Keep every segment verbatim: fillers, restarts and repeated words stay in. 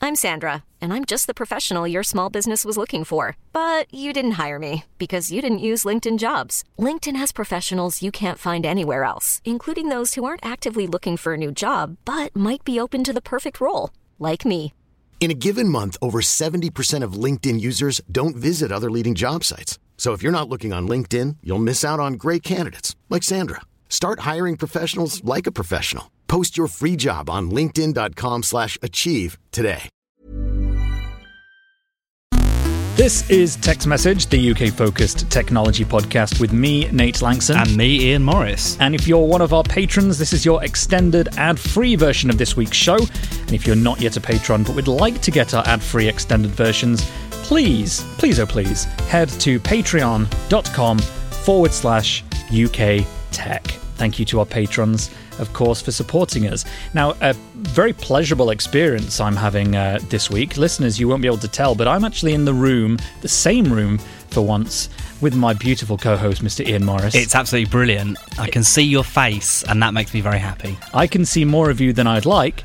I'm Sandra, and I'm just the professional your small business was looking for. But you didn't hire me because you didn't use LinkedIn Jobs. LinkedIn has professionals you can't find anywhere else, including those who aren't actively looking for a new job, but might be open to the perfect role, like me. In a given month, over seventy percent of LinkedIn users don't visit other leading job sites. So if you're not looking on LinkedIn, you'll miss out on great candidates like Sandra. Start hiring professionals like a professional. Post your free job on linkedin.com slash achieve today. This is Text Message, the U K-focused technology podcast with me, Nate Langson. And me, Ian Morris. And if you're one of our patrons, this is your extended ad-free version of this week's show. And if you're not yet a patron but would like to get our ad-free extended versions, please, please oh please, head to patreon.com forward slash UK Tech. Thank you to our patrons, of course, for supporting us. Now, a very pleasurable experience I'm having uh, this week. Listeners, you won't be able to tell, but I'm actually in the room, the same room for once, with my beautiful co-host, Mister Ian Morris. It's absolutely brilliant. I can see your face, and that makes me very happy. I can see more of you than I'd like,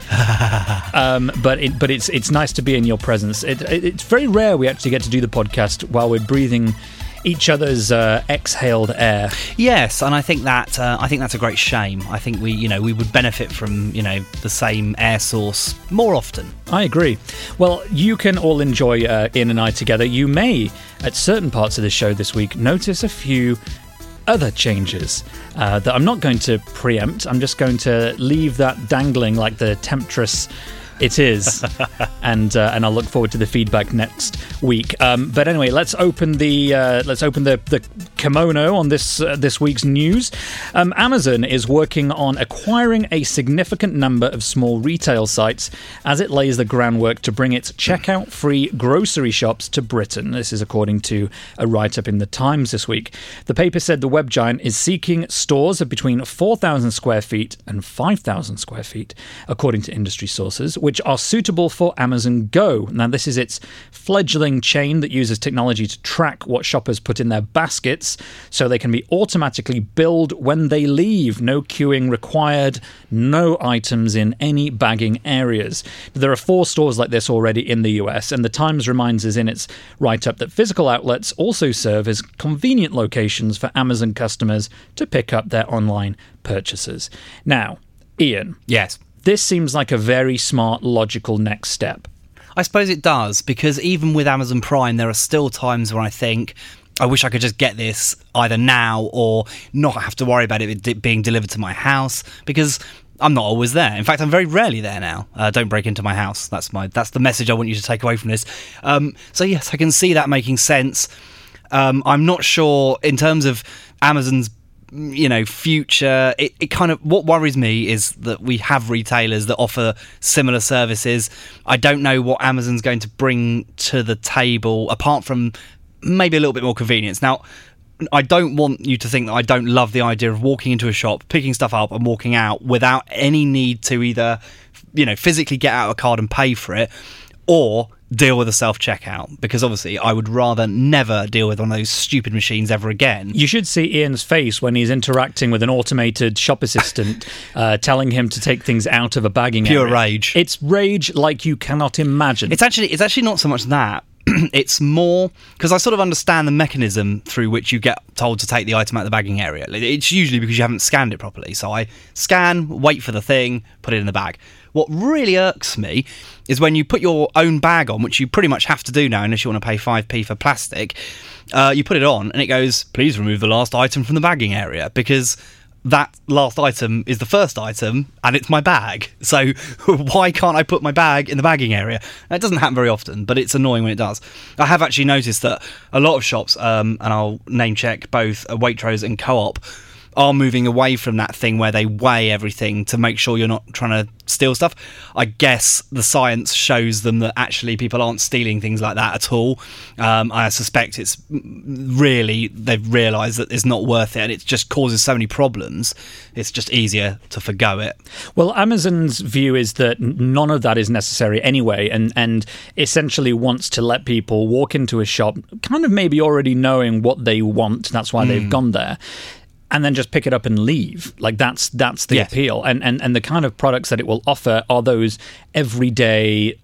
um, but it, but it's it's nice to be in your presence. It, it, it's very rare we actually get to do the podcast while we're breathing each other's uh, exhaled air. Yes, and I think that uh, I think that's a great shame. I think we, you know, we would benefit from, you know, the same air source more often. I agree. Well, you can all enjoy uh, Ian and I together. You may, at certain parts of the show this week, notice a few other changes uh, that I'm not going to preempt. I'm just going to leave that dangling like the temptress it is, and uh, and I'll look forward to the feedback next week. Um, but anyway, let's open the uh, let's open the, the kimono on this uh, this week's news. Um, Amazon is working on acquiring a significant number of small retail sites as it lays the groundwork to bring its checkout-free grocery shops to Britain. This is according to a write-up in the Times this week. The paper said the web giant is seeking stores of between four thousand square feet and five thousand square feet, according to industry sources, which are suitable for Amazon Go. Now, this is its fledgling chain that uses technology to track what shoppers put in their baskets so they can be automatically billed when they leave. No queuing required, no items in any bagging areas. There are four stores like this already in the U S, and the Times reminds us in its write-up that physical outlets also serve as convenient locations for Amazon customers to pick up their online purchases. Now, Ian. Yes. This seems like a very smart, logical next step. I suppose it does, because even with Amazon Prime, there are still times when I think, I wish I could just get this either now or not have to worry about it being delivered to my house, because I'm not always there. In fact, I'm very rarely there now. Uh, don't break into my house. That's my that's the message I want you to take away from this. Um, so yes, I can see that making sense. Um, I'm not sure in terms of Amazon's you know, future, it, it kind of, what worries me is that we have retailers that offer similar services. I don't know what Amazon's going to bring to the table, apart from maybe a little bit more convenience. Now, I don't want you to think that I don't love the idea of walking into a shop, picking stuff up and walking out without any need to either, you know, physically get out a card and pay for it, or deal with a self-checkout, because obviously I would rather never deal with one of those stupid machines ever again. You should see Ian's face when he's interacting with an automated shop assistant uh, telling him to take things out of a bagging Pure area. rage. It's rage like you cannot imagine. It's actually it's actually not so much that. It's more because I sort of understand the mechanism through which you get told to take the item out of the bagging area. It's usually because you haven't scanned it properly. So I scan, wait for the thing, put it in the bag. What really irks me is when you put your own bag on, which you pretty much have to do now unless you want to pay five p for plastic, uh, you put it on and it goes, please remove the last item from the bagging area, because that last item is the first item and it's my bag. So why can't I put my bag in the bagging area? It doesn't happen very often, but it's annoying when it does. I have actually noticed that a lot of shops, um, and I'll name check both Waitrose and Co-op, are moving away from that thing where they weigh everything to make sure you're not trying to steal stuff. I guess the science shows them that actually people aren't stealing things like that at all. Um, I suspect it's really, they've realised that it's not worth it and it just causes so many problems. It's just easier to forgo it. Well, Amazon's view is that none of that is necessary anyway, and, and essentially wants to let people walk into a shop kind of maybe already knowing what they want. That's why mm. they've gone there. And then just pick it up and leave. Like that's that's the yes. appeal. And, and and the kind of products that it will offer are those everyday,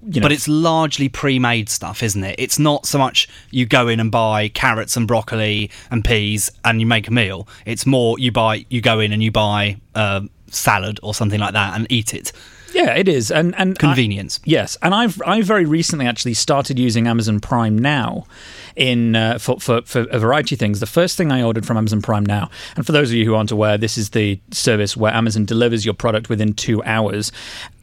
you know, but it's largely pre-made stuff, isn't it? It's not so much you go in and buy carrots and broccoli and peas and you make a meal. It's more you buy, you go in and you buy uh, salad or something like that and eat it. Yeah, it is, and and convenience. I, yes, and I've I very recently actually started using Amazon Prime Now, in uh, for, for for a variety of things. The first thing I ordered from Amazon Prime Now, and for those of you who aren't aware, this is the service where Amazon delivers your product within two hours.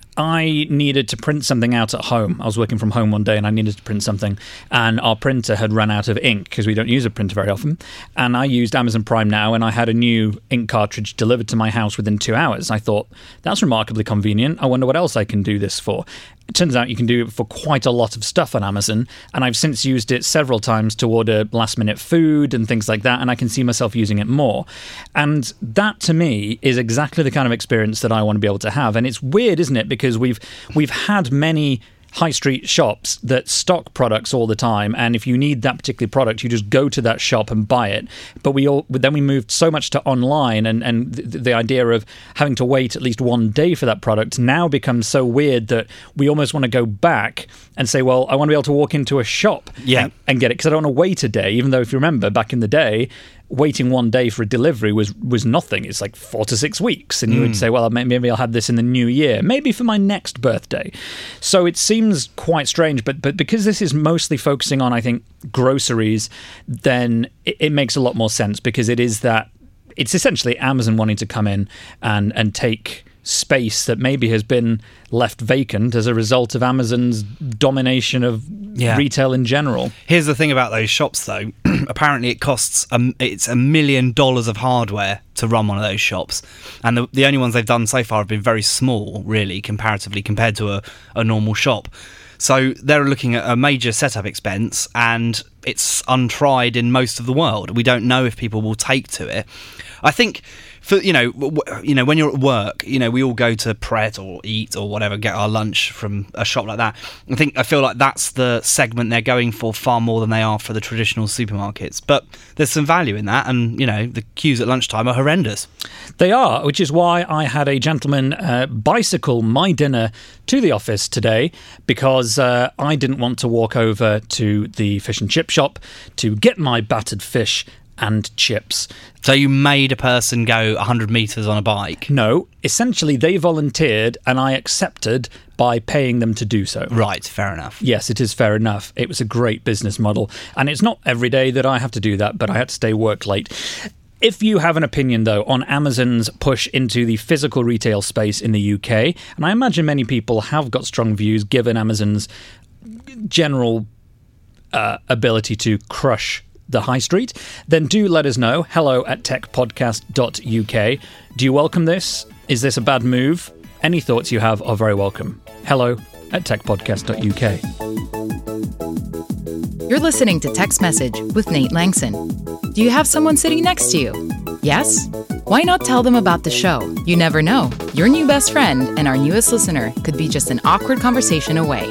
I needed to print something out at home. I was working from home one day and I needed to print something, and our printer had run out of ink because we don't use a printer very often. And I used Amazon Prime Now, and I had a new ink cartridge delivered to my house within two hours. I thought, that's remarkably convenient. I wonder what else I can do this for. It turns out you can do it for quite a lot of stuff on Amazon, and I've since used it several times to order last-minute food and things like that, and I can see myself using it more. And that, to me, is exactly the kind of experience that I want to be able to have. And it's weird, isn't it? Because we've we've had many high street shops that stock products all the time, and if you need that particular product, you just go to that shop and buy it. But we all but then we moved so much to online, and and the, the idea of having to wait at least one day for that product now becomes so weird that we almost want to go back and say, well, I want to be able to walk into a shop yeah. and, and get it, because I don't want to wait a day, even though if you remember back in the day, waiting one day for a delivery was was nothing. It's like four to six weeks. And you mm. would say, well, maybe I'll have this in the new year, maybe for my next birthday. So it seems quite strange, but but because this is mostly focusing on, I think, groceries, then it, it makes a lot more sense, because it is that, it's essentially Amazon wanting to come in and, and take space that maybe has been left vacant as a result of Amazon's domination of yeah. retail in general. Here's the thing about those shops, though. Apparently it costs a, it's a million dollars of hardware to run one of those shops, and the, the only ones they've done so far have been very small, really, comparatively, compared to a, a normal shop. So they're looking at a major setup expense, and it's untried in most of the world. We don't know if people will take to it. I think, for you know, w- you know, when you're at work, you know, we all go to Pret or Eat or whatever, get our lunch from a shop like that. I think I feel like that's the segment they're going for far more than they are for the traditional supermarkets. But there's some value in that, and you know, the queues at lunchtime are horrendous. They are, which is why I had a gentleman uh, bicycle my dinner to the office today, because uh, I didn't want to walk over to the fish and chip shop to get my battered fish and chips. So you made a person go one hundred metres on a bike? No, essentially they volunteered and I accepted by paying them to do so. Right, fair enough. Yes, it is fair enough. It was a great business model, and it's not every day that I have to do that, but I had to stay work late. If you have an opinion, though, on Amazon's push into the physical retail space in the U K, and I imagine many people have got strong views given Amazon's general uh, ability to crush the high street, then do let us know. Hello at tech podcast dot U K. Do you welcome this? Is this a bad move? Any thoughts you have are very welcome. Hello at tech podcast dot U K. You're listening to Text Message with Nate Langson. Do you have someone sitting next to you? Yes? Why not tell them about the show? You never know. Your new best friend and our newest listener could be just an awkward conversation away.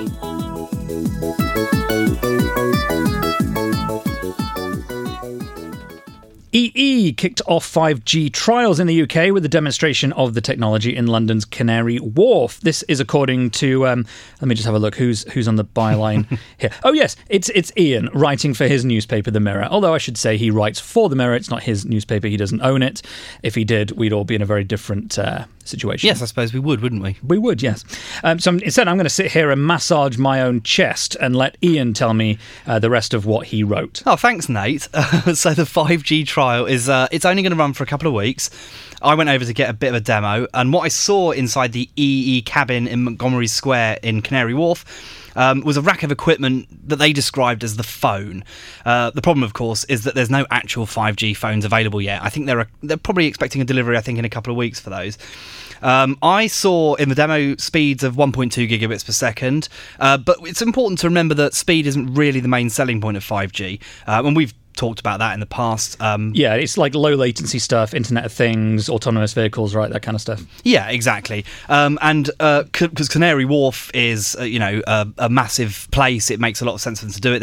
E E kicked off five G trials in the U K with a demonstration of the technology in London's Canary Wharf. This is according to, um, let me just have a look, who's who's on the byline here. Oh yes, it's it's Ian writing for his newspaper, The Mirror. Although I should say he writes for The Mirror, it's not his newspaper, he doesn't own it. If he did, we'd all be in a very different uh, situation. Yes, I suppose we would, wouldn't we? We would, yes. Um, so instead I'm going to sit here and massage my own chest and let Ian tell me uh, the rest of what he wrote. Oh, thanks, Nate. Uh, so the five G trial is uh, it's only going to run for a couple of weeks. I went over to get a bit of a demo, and what I saw inside the E E cabin in Montgomery Square in Canary Wharf um, was a rack of equipment that they described as the phone. Uh, the problem, of course, is that there's no actual five G phones available yet. I think they're a, they're probably expecting a delivery, I think, in a couple of weeks for those. Um, I saw in the demo speeds of one point two gigabits per second, uh, but it's important to remember that speed isn't really the main selling point of five G, uh, and we've talked about that in the past. Um, yeah, it's like low latency stuff, Internet of Things, autonomous vehicles, right? That kind of stuff. Yeah, exactly. Um, and because uh, Canary Wharf is, uh, you know, a, a massive place, it makes a lot of sense for them to do it there. There's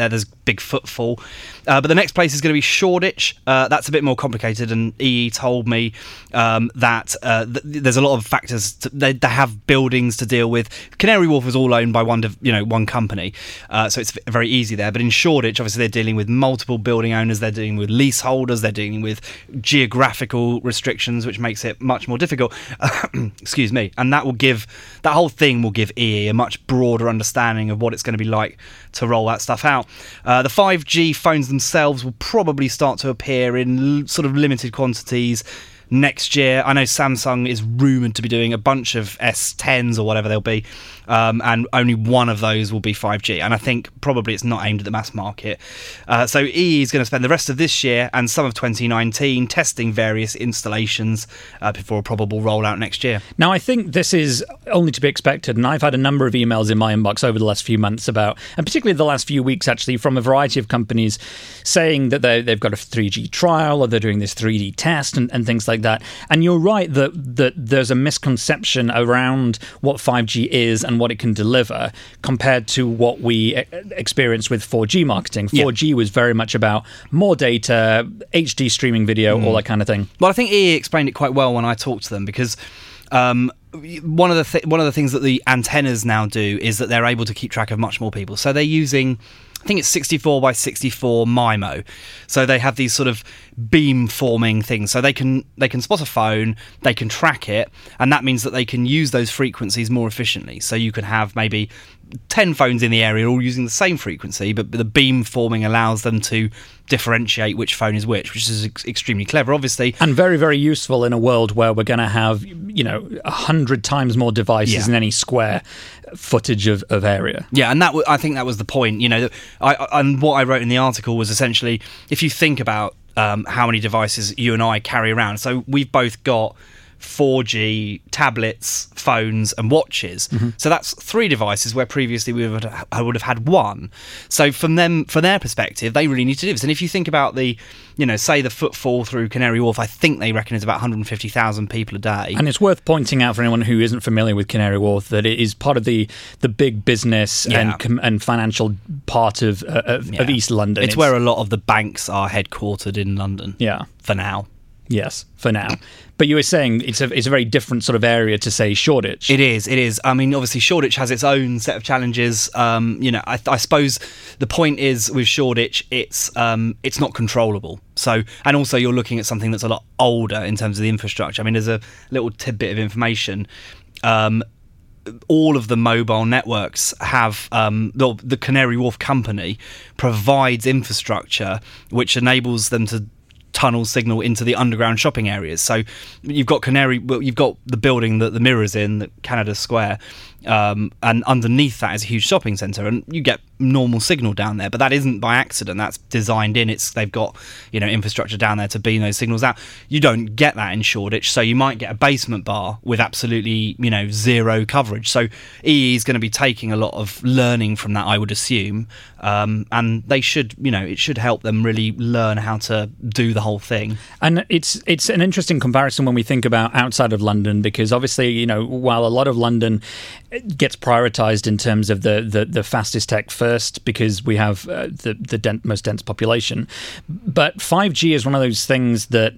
big footfall. Uh, but the next place is going to be Shoreditch. Uh, that's a bit more complicated, and E E told me um, that uh, th- there's a lot of factors. To, they, they have buildings to deal with. Canary Wharf is all owned by one, div- you know, one company, uh, so it's very easy there. But in Shoreditch, obviously, they're dealing with multiple building owners. They're dealing with leaseholders. They're dealing with geographical restrictions, which makes it much more difficult. Excuse me. And that will give that whole thing will give E E a much broader understanding of what it's going to be like to roll that stuff out. Uh, the five G phones themselves will probably start to appear in l- sort of limited quantities next year. I know Samsung is rumoured to be doing a bunch of S tens or whatever they'll be, um, and only one of those will be five G, and I think probably it's not aimed at the mass market. Uh, so E E is going to spend the rest of this year and some of twenty nineteen testing various installations uh, before a probable rollout next year. Now, I think this is only to be expected, and I've had a number of emails in my inbox over the last few months about, and particularly the last few weeks actually, from a variety of companies saying that they, they've got a three G trial or they're doing this three D test and, and things like that. And you're right that, that there's a misconception around what five G is and what it can deliver compared to what we experienced with four G marketing. four G yeah. was very much about more data, H D streaming video, mm. all that kind of thing. Well, I think E E explained it quite well when I talked to them, because um, one of the th- one of the things that the antennas now do is that they're able to keep track of much more people. So they're using, I think it's sixty-four by sixty-four MIMO. So they have these sort of beam forming things. So they can they can spot a phone, they can track it, and that means that they can use those frequencies more efficiently. So you can have maybe ten phones in the area all using the same frequency, but the beam forming allows them to differentiate which phone is which, which is ex- extremely clever, obviously. And very, very useful in a world where we're going to have, you know, a hundred times more devices yeah. in any square footage of, of area. Yeah, and that w- I think that was the point. You know, I, I, and what I wrote in the article was essentially, if you think about um, how many devices you and I carry around, so we've both got four G tablets, phones and watches. Mm-hmm. So that's three devices where previously we would have, I would have had one. So from them, from their perspective, they really need to do this. And if you think about the, you know, say the footfall through Canary Wharf, I think they reckon it's about one hundred fifty thousand people a day. And it's worth pointing out for anyone who isn't familiar with Canary Wharf that it is part of the the big business yeah. and com- and financial part of uh, of, yeah. of East London. It's, it's where a lot of the banks are headquartered in London. Yeah, for now. Yes, for now. But you were saying it's a it's a very different sort of area to, say, Shoreditch. It is, it is. I mean, obviously, Shoreditch has its own set of challenges. Um, you know, I, I suppose the point is with Shoreditch, it's um, it's not controllable. So, and also you're looking at something that's a lot older in terms of the infrastructure. I mean, there's a little tidbit of information. Um, all of the mobile networks have um, the, the Canary Wharf company provides infrastructure which enables them to tunnel signal into the underground shopping areas. So you've got Canary, well, you've got the building that the Mirror's in, the Canada Square, um, and underneath that is a huge shopping centre, and you get normal signal down there. But that isn't by accident. That's designed in. It's they've got, you know, infrastructure down there to beam those signals out. You don't get that in Shoreditch, so you might get a basement bar with absolutely, you know, zero coverage. So E E is going to be taking a lot of learning from that, I would assume, um, and they should, you know, it should help them really learn how to do the whole thing. And it's it's an interesting comparison when we think about outside of London, because obviously, you know, while a lot of London gets prioritised in terms of the, the, the fastest tech first because we have uh, the, the dent, most dense population, but five G is one of those things that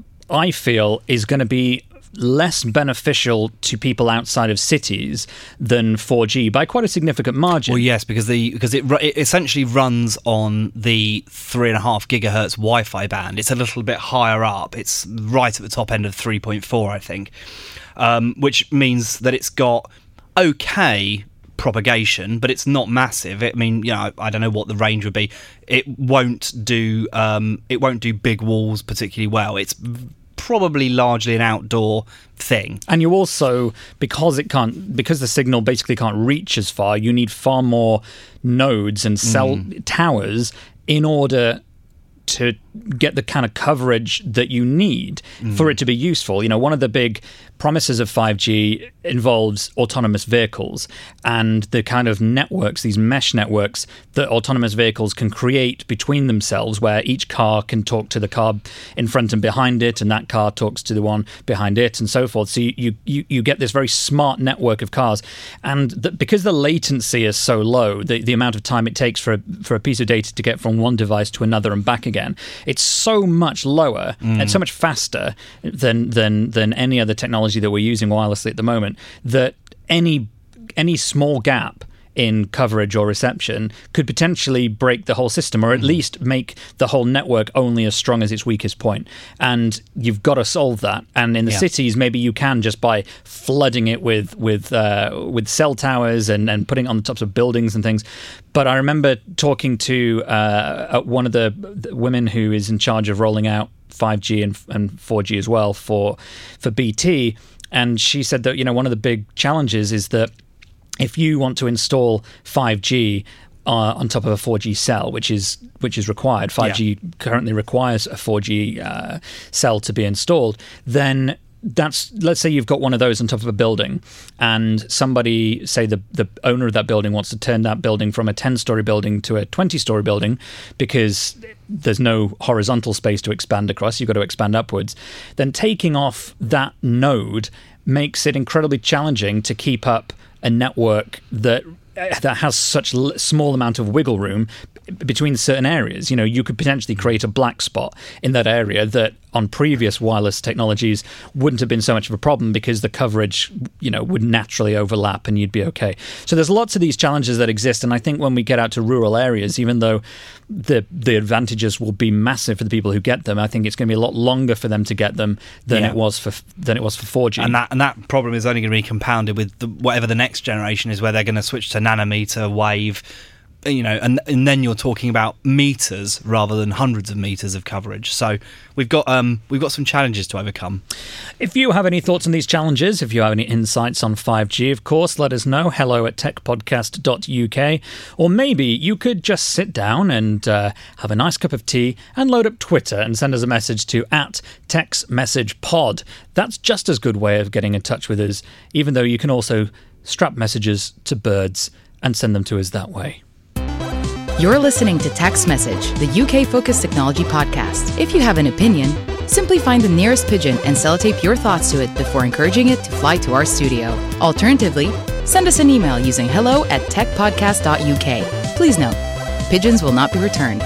I feel is going to be less beneficial to people outside of cities than four G by quite a significant margin. Well, yes, because the because it, it essentially runs on the three and a half gigahertz Wi-Fi band. It's a little bit higher up. It's right at the top end of three point four, I think, um, which means that it's got okay propagation, but it's not massive. I mean, you know, I, I don't know what the range would be. It won't do. Um, it won't do big walls particularly well. It's probably largely an outdoor thing. And you also, because it can't, because the signal basically can't reach as far, you need far more nodes and cell mm. towers in order to get the kind of coverage that you need mm. for it to be useful. You know, one of the big promises of five G involves autonomous vehicles and the kind of networks, these mesh networks that autonomous vehicles can create between themselves, where each car can talk to the car in front and behind it, and that car talks to the one behind it, and so forth. So you you, you get this very smart network of cars. And the, because the latency is so low, the, the amount of time it takes for a, for a piece of data to get from one device to another and back again, it's so much lower mm. and so much faster than than than any other technology that we're using wirelessly at the moment, that any any small gap in coverage or reception could potentially break the whole system, or at mm. least make the whole network only as strong as its weakest point. And you've got to solve that. And in the yeah. cities, maybe you can just by flooding it with with uh, with cell towers and, and putting it on the tops of buildings and things. But I remember talking to uh, one of the, the women who is in charge of rolling out five G and, and four G as well for for B T, and she said that, you know, one of the big challenges is that if you want to install five G uh, on top of a four G cell, which is which is required, five G yeah. currently requires a four G uh, cell to be installed, then that's, let's say you've got one of those on top of a building, and somebody, say the the owner of that building, wants to turn that building from a ten-story building to a twenty-story building because there's no horizontal space to expand across, you've got to expand upwards, then taking off that node makes it incredibly challenging to keep up a network that that has such a small amount of wiggle room between certain areas. You know, you could potentially create a black spot in that area that on previous wireless technologies wouldn't have been so much of a problem because the coverage, you know, would naturally overlap and you'd be okay. So there's lots of these challenges that exist, and I think when we get out to rural areas, even though the the advantages will be massive for the people who get them, I think it's going to be a lot longer for them to get them than yeah. it was for than it was for four G. And that and that problem is only going to be compounded with the, whatever the next generation is, where they're going to switch to nanometer wave. You know, and and then you're talking about meters rather than hundreds of meters of coverage. So we've got um we've got some challenges to overcome. If you have any thoughts on these challenges, if you have any insights on five G, of course, let us know. Hello at tech podcast dot U K. Or maybe you could just sit down and uh, have a nice cup of tea and load up Twitter and send us a message to at TextMessagePod. That's just as good way of getting in touch with us, even though you can also strap messages to birds and send them to us that way. You're listening to Text Message, the U K-focused technology podcast. If you have an opinion, simply find the nearest pigeon and sellotape your thoughts to it before encouraging it to fly to our studio. Alternatively, send us an email using hello at tech podcast dot U K. Please note, pigeons will not be returned.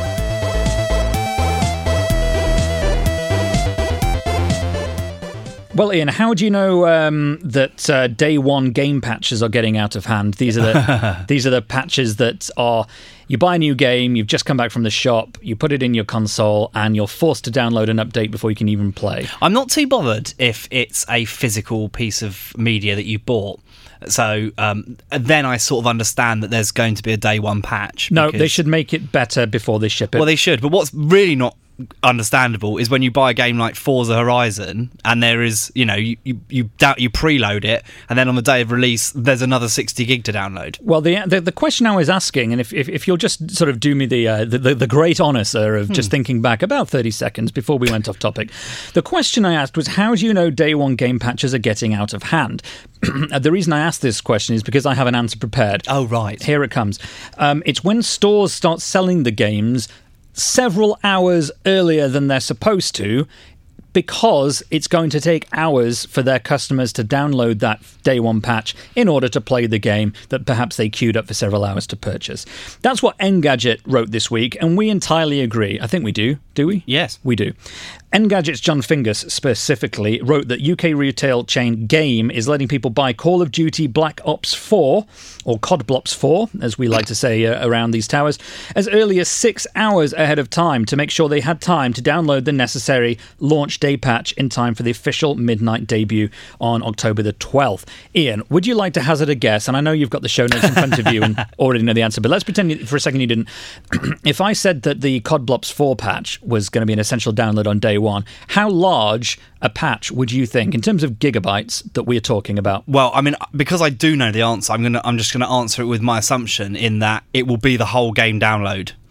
Well, Ian, how do you know um, that uh, day one game patches are getting out of hand? These are the these are the patches that are, you buy a new game, you've just come back from the shop, you put it in your console, and you're forced to download an update before you can even play. I'm not too bothered if it's a physical piece of media that you bought. So um, then I sort of understand that there's going to be a day one patch. No, they should make it better before they ship it. Well, they should. But what's really not understandable is when you buy a game like Forza Horizon and there is, you know, you you you, doubt, you preload it, and then on the day of release there's another sixty gig to download. Well, the the, the question I was asking, and if, if if you'll just sort of do me the uh, the, the the great honour, sir, of just hmm. thinking back about thirty seconds before we went off topic, the question I asked was, how do you know day one game patches are getting out of hand? The reason I asked this question is because I have an answer prepared. Oh, right. Here it comes. Um, it's when stores start selling the games several hours earlier than they're supposed to, because it's going to take hours for their customers to download that day one patch in order to play the game that perhaps they queued up for several hours to purchase. That's what Engadget wrote this week, and we entirely agree. I think we do. Do we? Yes. We do. Engadget's John Fingus specifically wrote that U K retail chain Game is letting people buy Call of Duty Black Ops four, or C O D Blops four, as we like to say uh, around these towers, as early as six hours ahead of time to make sure they had time to download the necessary launch day patch in time for the official midnight debut on October the twelfth. Ian, would you like to hazard a guess? And I know you've got the show notes in front of you and already know the answer, but let's pretend for a second you didn't. If I said that the C O D Blops four patch was going to be an essential download on day one, how large a patch would you think in terms of gigabytes that we're talking about? Well, I mean, because I do know the answer, I'm gonna I'm just going to answer it with my assumption in that it will be the whole game download.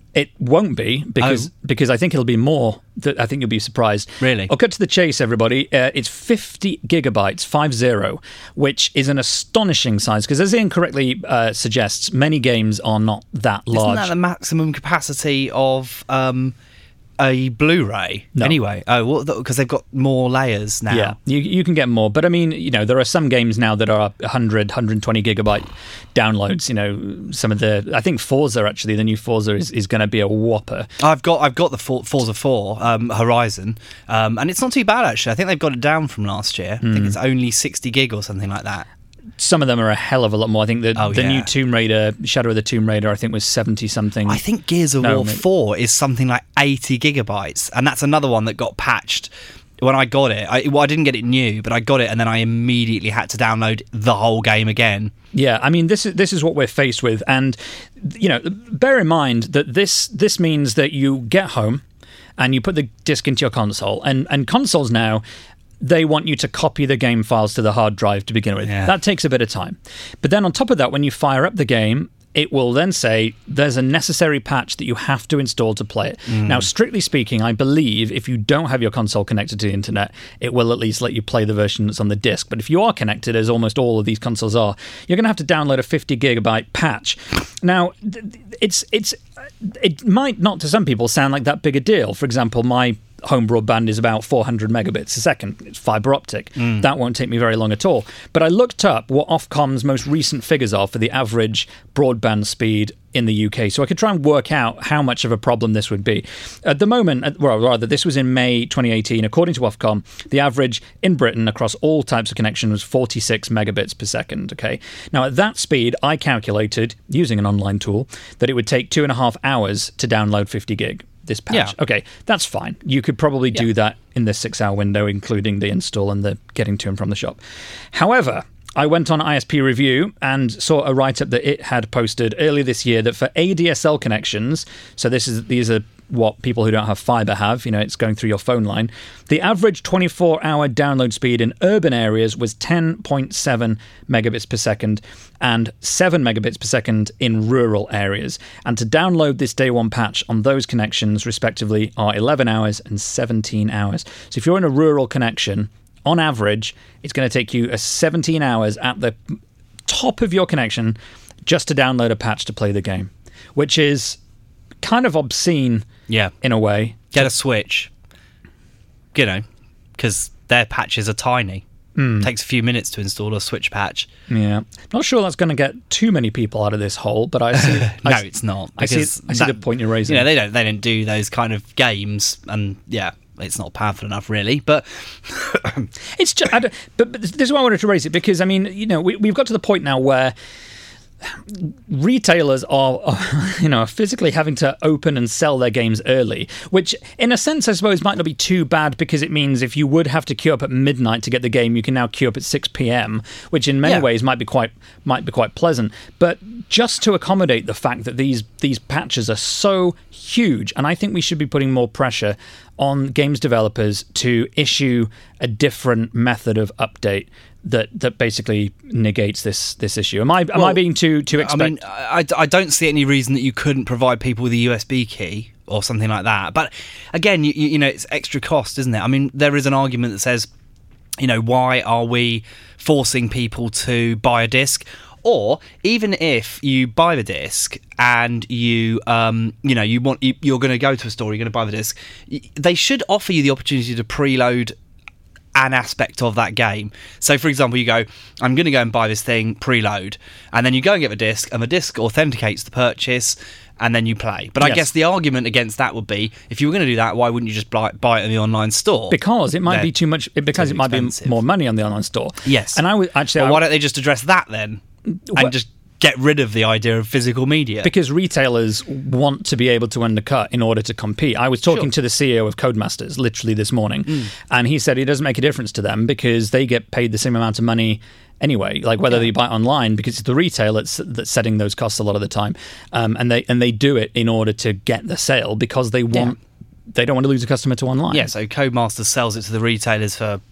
It won't be because Oh. because I think it'll be more. That I think you'll be surprised. Really? I'll cut to the chase, everybody. Uh, it's fifty gigabytes, five zero, which is an astonishing size because, as Ian correctly uh, suggests, many games are not that large. Isn't that the maximum capacity of um, a Blu-ray? No. Anyway, oh, well, because they've got more layers now. Yeah, you you can get more, but I mean, you know, there are some games now that are one hundred, one hundred twenty gigabyte downloads. You know, some of the, I think Forza actually, the new Forza is, is going to be a whopper. I've got I've got the For- Forza four um, Horizon, um, and it's not too bad actually. I think they've got it down from last year. I think it's only sixty gig or something like that. Some of them are a hell of a lot more. I think the, Oh, the yeah. new Tomb Raider, Shadow of the Tomb Raider, I think was seventy something. I think Gears of No, War maybe- four is something like eighty gigabytes, and that's another one that got patched. When I got it, I, well, I didn't get it new, but I got it, and then I immediately had to download the whole game again. Yeah, I mean, this is this is what we're faced with, and you know, bear in mind that this this means that you get home and you put the disc into your console, and and consoles now, they want you to copy the game files to the hard drive to begin with. Yeah. That takes a bit of time, but then on top of that, when you fire up the game, it will then say there's a necessary patch that you have to install to play it. Now, strictly speaking, I believe if you don't have your console connected to the internet, it will at least let you play the version that's on the disc. But if you are connected, as almost all of these consoles are, you're going to have to download a fifty gigabyte patch. Now, th- th- it's it's it might not to some people sound like that big a deal. For example, my home broadband is about four hundred megabits a second. It's fiber optic. That won't take me very long at all. But I looked up what Ofcom's most recent figures are for the average broadband speed in the U K, so I could try and work out how much of a problem this would be. At the moment, well, rather, this was in May twenty eighteen. According to Ofcom, the average in Britain across all types of connection was forty-six megabits per second. Okay. Now, at that speed, I calculated, using an online tool, that it would take two and a half hours to download fifty gig. This patch. Yeah. Okay, that's fine. You could probably do that in the six-hour window, including the install and the getting to and from the shop. However, I went on I S P Review and saw a write-up that it had posted earlier this year that for A D S L connections, so this is these are what people who don't have fiber have, you know, it's going through your phone line, the average twenty-four hour download speed in urban areas was ten point seven megabits per second and seven megabits per second in rural areas. And to download this day one patch on those connections, respectively, are eleven hours and seventeen hours. So if you're in a rural connection, on average, it's going to take you a seventeen hours at the top of your connection just to download a patch to play the game, which is kind of obscene Yeah. in a way. Get a Switch. You know, because their patches are tiny. Takes a few minutes to install a Switch patch. Yeah. Not sure that's going to get too many people out of this hole, but I see... No, I, it's not. I see, because I see the that- point you're raising. You know, they don't they don't do those kind of games, and yeah, it's not powerful enough, really. But It's just, I don't, but, but this is why I wanted to raise it, because I mean, you know, we, we've got to the point now where retailers are, are, you know, physically having to open and sell their games early, which, in a sense, I suppose might not be too bad because it means if you would have to queue up at midnight to get the game, you can now queue up at six p.m., which in many Yeah. ways might be quite might be quite pleasant. But just to accommodate the fact that these these patches are so huge, and I think we should be putting more pressure on games developers to issue a different method of update that that basically negates this this issue. Am I am I Well, being too too I expect? mean, I, I don't see any reason that you couldn't provide people with a U S B key or something like that. But again, you, you know, it's extra cost, isn't it? I mean, there is an argument that says, you know, why are we forcing people to buy a disc? Or even if you buy the disc and you, um, you know, you want you, you're going to go to a store, you're going to buy the disc, they should offer you the opportunity to preload an aspect of that game. So, for example, you go, I'm going to go and buy this thing, preload, and then you go and get the disc, and the disc authenticates the purchase, and then you play. But I Yes. guess the argument against that would be, if you were going to do that, why wouldn't you just buy, buy it in the online store? because it might They're be too much. Because too it might expensive. be more money on the online store. Yes. and I would actually. Well, I- why don't they just address that then, and Well- just get rid of the idea of physical media? Because retailers want to be able to undercut in order to compete. I was talking Sure. to the C E O of Codemasters literally this morning, Mm. and he said it doesn't make a difference to them because they get paid the same amount of money anyway. Like whether they buy it online, because it's the retailer that's, that's setting those costs a lot of the time, um, and they and they do it in order to get the sale because they want they don't want to lose a customer to online. Yeah, so Codemasters sells it to the retailers for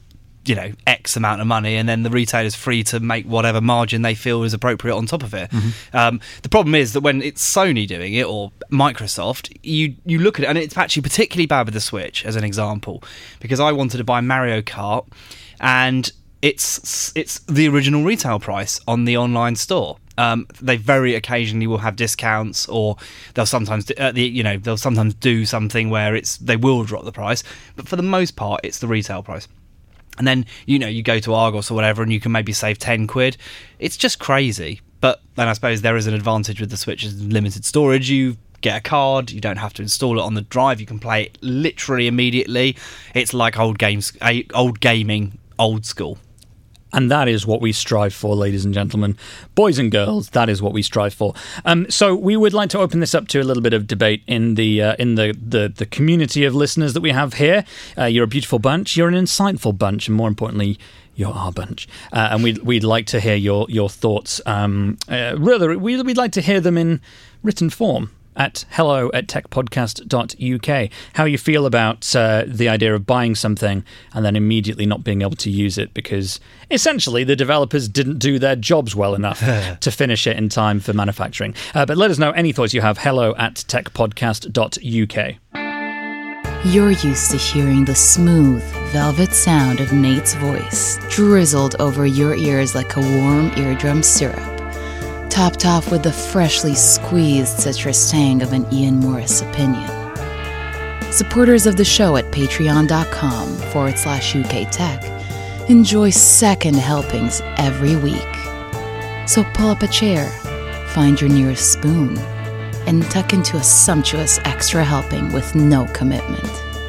you know, X amount of money, and then the retailer's free to make whatever margin they feel is appropriate on top of it. Mm-hmm. Um, the problem is that when it's Sony doing it or Microsoft, you you look at it, and it's actually particularly bad with the Switch as an example, because I wanted to buy Mario Kart, and it's it's the original retail price on the online store. Um, they very occasionally will have discounts, or they'll sometimes, uh, the, you know, they'll sometimes do something where it's they will drop the price. But for the most part, it's the retail price. And then, you know, you go to Argos or whatever, and you can maybe save ten quid. It's just crazy. But then I suppose there is an advantage with the Switch's limited storage. You get a card, you don't have to install it on the drive. You can play it literally immediately. It's like old games, old gaming, old school. And that is what we strive for, ladies and gentlemen. Boys and girls, that is what we strive for. Um, so we would like to open this up to a little bit of debate in the uh, in the, the, the community of listeners that we have here. Uh, you're a beautiful bunch. You're an insightful bunch. And more importantly, you're our bunch. Uh, and we'd, we'd like to hear your, your thoughts. Um, uh, rather, we'd, we'd like to hear them in written form at hello at techpodcast dot U K. How you feel about uh, the idea of buying something and then immediately not being able to use it because essentially the developers didn't do their jobs well enough to finish it in time for manufacturing. Uh, but let us know any thoughts you have. Hello at techpodcast dot U K. You're used to hearing the smooth, velvet sound of Nate's voice drizzled over your ears like a warm eardrum syrup, topped off with the freshly squeezed citrus tang of an Ian Morris opinion. Supporters of the show at patreon.com forward slash UK Tech enjoy second helpings every week. So pull up a chair, find your nearest spoon, and tuck into a sumptuous extra helping with no commitment.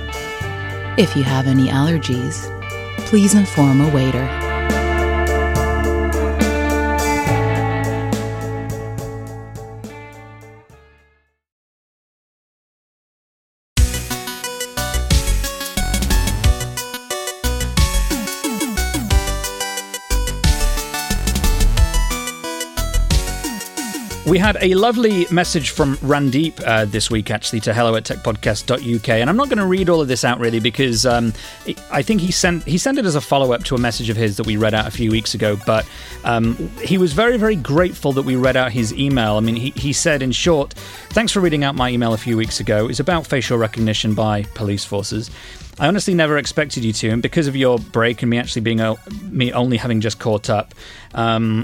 If you have any allergies, please inform a waiter. We had a lovely message from Randeep uh, this week, actually, to hello at techpodcast dot U K. And I'm not going to read all of this out, really, because um, I think he sent he sent it as a follow-up to a message of his that we read out a few weeks ago. But um, he was very, very grateful that we read out his email. I mean, he, he said, in short, thanks for reading out my email a few weeks ago. It's about facial recognition by police forces. I honestly never expected you to, and because of your break and me actually being a, me only having just caught up, um,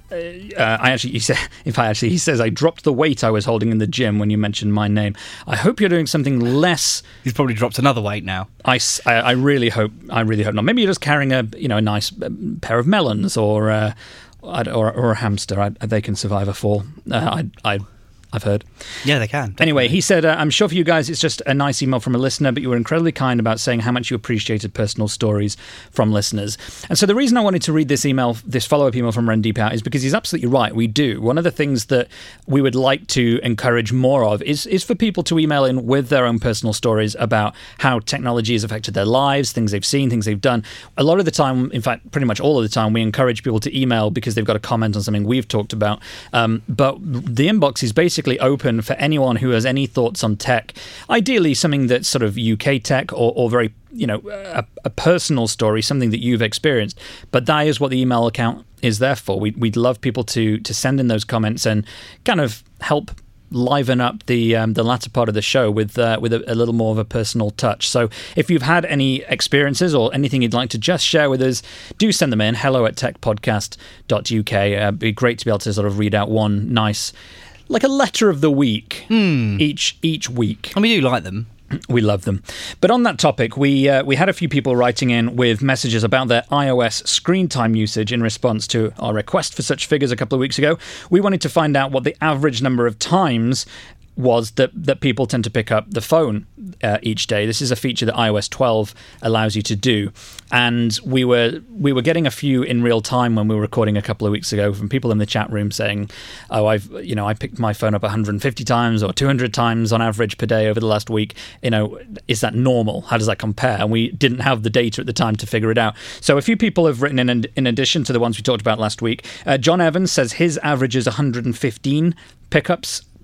Uh, I actually, he said, in fact, actually, he says, I dropped the weight I was holding in the gym when you mentioned my name. I hope you're doing something less. He's probably dropped another weight now. I, I, I really hope, I really hope not. Maybe you're just carrying a, you know, a nice pair of melons or, uh, or, or a hamster. I, they can survive a fall. Uh, I, I, I've heard. Yeah, they can. Definitely. Anyway, he said, uh, I'm sure for you guys it's just a nice email from a listener, but you were incredibly kind about saying how much you appreciated personal stories from listeners. And so the reason I wanted to read this email, this follow-up email from Randeep out, is because he's absolutely right. We do. One of the things that we would like to encourage more of is, is for people to email in with their own personal stories about how technology has affected their lives, things they've seen, things they've done. A lot of the time, in fact, pretty much all of the time, we encourage people to email because they've got a comment on something we've talked about. Um, but the inbox is basically open for anyone who has any thoughts on tech, ideally something that's sort of U K tech or, or very, you know, a, a personal story, something that you've experienced. But that is what the email account is there for. We, we'd love people to to send in those comments and kind of help liven up the um, the latter part of the show with uh, with a, a little more of a personal touch. So if you've had any experiences or anything you'd like to just share with us, do send them in. hello at techpodcast dot U K. Uh, it'd be great to be able to sort of read out one nice, like a letter of the week mm. each each week. And we do like them. We love them. But on that topic, we uh, we had a few people writing in with messages about their iOS screen time usage in response to our request for such figures a couple of weeks ago. We wanted to find out what the average number of times was that, that people tend to pick up the phone uh, each day. This is a feature that iOS twelve allows you to do. And we were we were getting a few in real time when we were recording a couple of weeks ago from people in the chat room saying, oh, I've you know, I picked my phone up one hundred fifty times or two hundred times on average per day over the last week. You know, is that normal? How does that compare? And we didn't have the data at the time to figure it out. So a few people have written in, in addition to the ones we talked about last week. Uh, John Evans says his average is one hundred fifteen pickups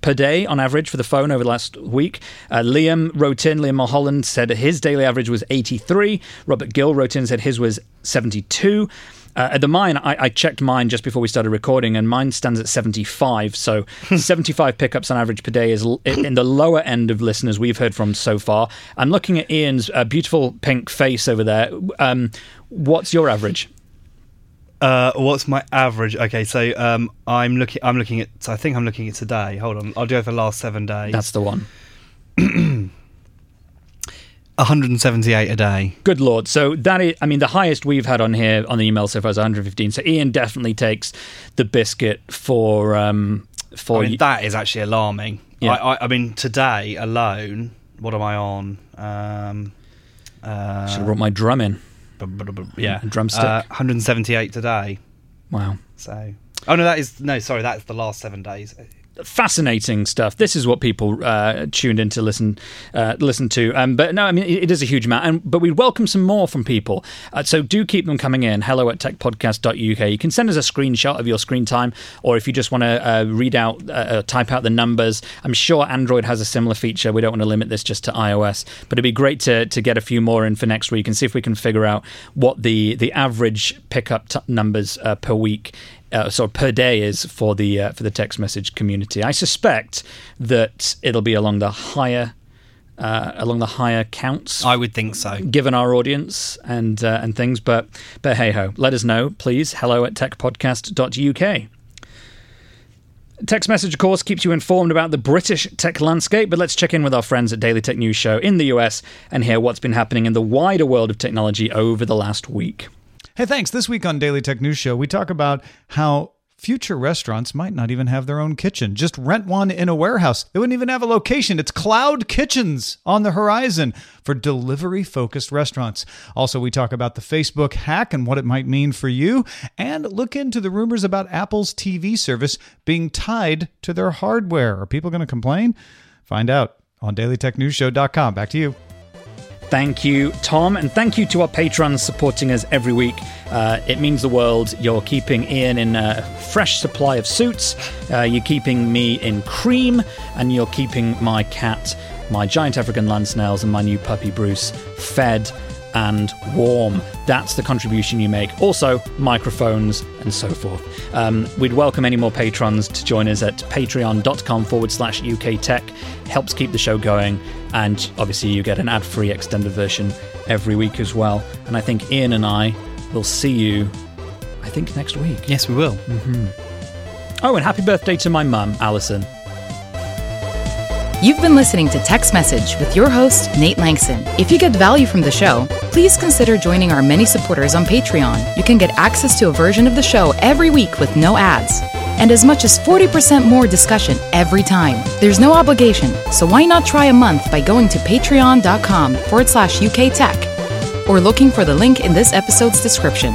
per day on average for the phone over the last week. Uh, Liam wrote in, Liam Mulholland said his daily average was eighty-three. Robert Gill wrote in and said his was seventy-two. Uh, at the mine, I, I checked mine just before we started recording, and mine stands at seventy-five. So seventy-five pickups on average per day is l- in the lower end of listeners we've heard from so far. I'm looking at Ian's uh, beautiful pink face over there. Um, what's your average? Uh, what's my average? Okay, so um, I'm looking. I'm looking at. So I think I'm looking at today. Hold on, I'll do it for the last seven days. That's the one. one hundred seventy-eight a day. Good Lord. So that is, I mean, the highest we've had on here on the email so far is one hundred fifteen. So Ian definitely takes the biscuit for um for I mean, that is actually alarming. Yeah. I, I, I mean, today alone, what am I on? Um, uh, Should have brought my drum in. Yeah, drumstick. Uh, one hundred seventy-eight today. Wow. So, oh no, that is no. Sorry, that's the last seven days. Fascinating stuff. This is what people uh, tuned in to listen uh, listen to. Um, but no, I mean, it, it is a huge amount. And, but we'd welcome some more from people. Uh, so do keep them coming in. Hello at tech podcast dot U K. You can send us a screenshot of your screen time, or if you just want to uh, read out, uh, type out the numbers. I'm sure Android has a similar feature. We don't want to limit this just to iOS. But it'd be great to to get a few more in for next week and see if we can figure out what the, the average pickup t- numbers uh, per week Uh, so per day is for the uh, for the text message community. I suspect that it'll be along the higher uh, along the higher counts. I would think so, given our audience and uh, and things. But but hey ho, let us know, please. Hello at tech podcast dot U K. Text message, of course, keeps you informed about the British tech landscape, but let's check in with our friends at Daily Tech News Show in the U S and hear what's been happening in the wider world of technology over the last week. Hey, thanks. This week on Daily Tech News Show, we talk about how future restaurants might not even have their own kitchen. Just rent one in a warehouse. They wouldn't even have a location. It's cloud kitchens on the horizon for delivery-focused restaurants. Also, we talk about the Facebook hack and what it might mean for you, and look into the rumors about Apple's T V service being tied to their hardware. Are people going to complain? Find out on daily tech news show dot com. Back to you. Thank you, Tom, and thank you to our patrons supporting us every week. Uh, it means the world. You're keeping Ian in a fresh supply of suits, uh, you're keeping me in cream, and you're keeping my cat, my giant African land snails, and my new puppy Bruce fed and warm. That's the contribution you make. Also, microphones and so forth. Um, we'd welcome any more patrons to join us at patreon.com forward slash UK Tech. Helps keep the show going. And obviously you get an ad-free extended version every week as well. And I think Ian and I will see you, I think, next week. Yes, we will. Mm-hmm. Oh, and happy birthday to my mum, Alison. You've been listening to Text Message with your host, Nate Langson. If you get value from the show, please consider joining our many supporters on Patreon. You can get access to a version of the show every week with no ads, and as much as forty percent more discussion every time. There's no obligation, so why not try a month by going to patreon.com forward slash UK Tech or looking for the link in this episode's description.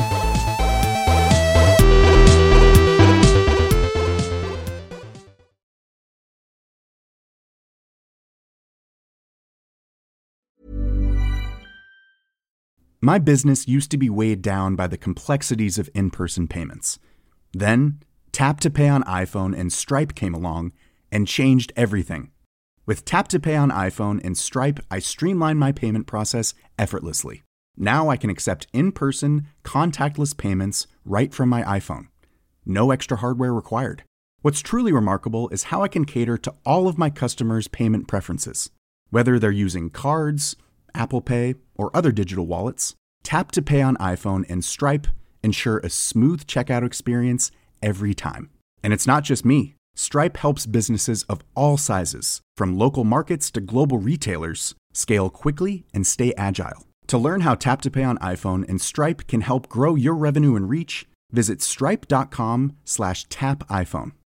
My business used to be weighed down by the complexities of in-person payments. Then, Tap to Pay on iPhone and Stripe came along and changed everything. With Tap to Pay on iPhone and Stripe, I streamlined my payment process effortlessly. Now I can accept in-person, contactless payments right from my iPhone. No extra hardware required. What's truly remarkable is how I can cater to all of my customers' payment preferences. Whether they're using cards, Apple Pay, or other digital wallets, Tap to Pay on iPhone and Stripe ensure a smooth checkout experience every time. And it's not just me. Stripe helps businesses of all sizes, from local markets to global retailers, scale quickly and stay agile. To learn how Tap to Pay on iPhone and Stripe can help grow your revenue and reach, visit stripe.com slash tap iPhone.